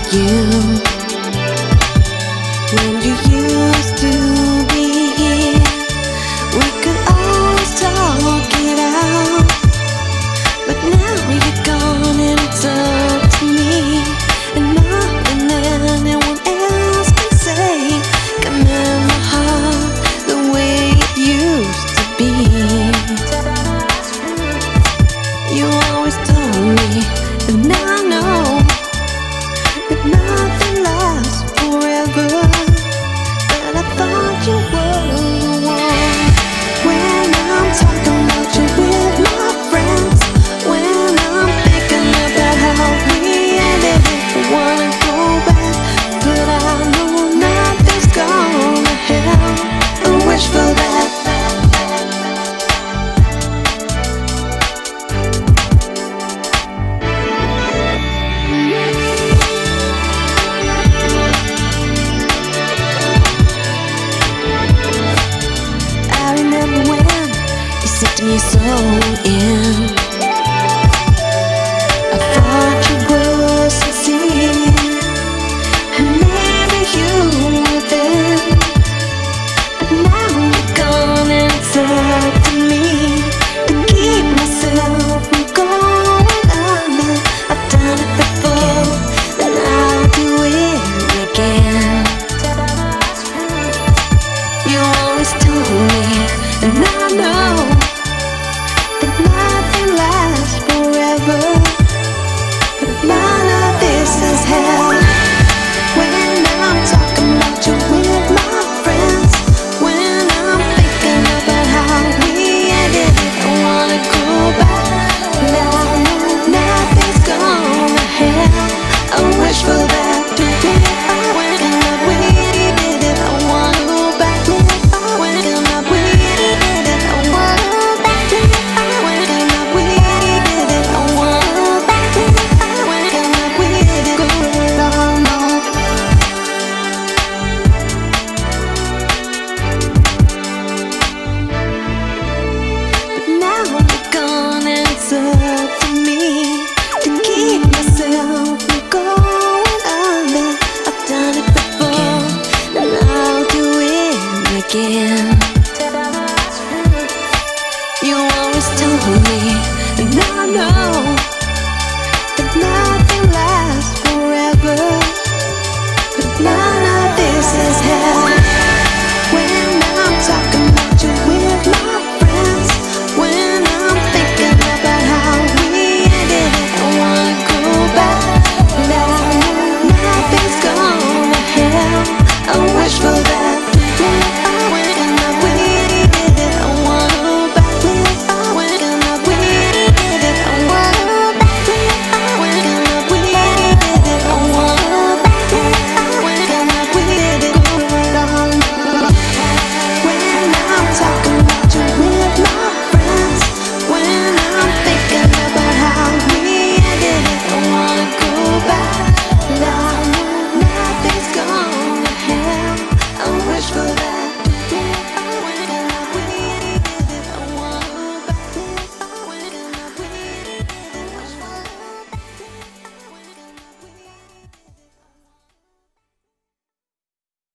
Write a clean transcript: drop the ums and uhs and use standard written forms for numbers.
you when you used to be here. We could always talk it out, but now you're gone and it's up to me, and nothing anyone else can say can mend my heart the way it used to be. You always told me, and I know that nothing lasts forever, but I thought you were the one. When I'm talking about you with my friends, when I'm thinking about how we ended it, I wanna go back, but I know nothing's gonna help. I wish for that. Me so in, I thought you were sincere, and maybe you were there, but now you're gone and it's up to me to keep myself from going under. I've done it before, and I'll do it again. You always told me, and I know nothing lasts forever, but none of this is hell. When I'm talking about you with my friends, when I'm thinking about how we ended it, I wanna go back, but I know nothing's gonna help. I wish for that to be when we did it. I wanna go back when we did it. I wanna go back up to me to keep myself from going under. I've done it before, and I'll do it again. You always told me, and I know that nothing lasts forever, but none of this is hell. When I'm talking about you with my friends, when I'm thinking about how we ended it, I wanna go back, but I know nothing's gonna help. I wish for that.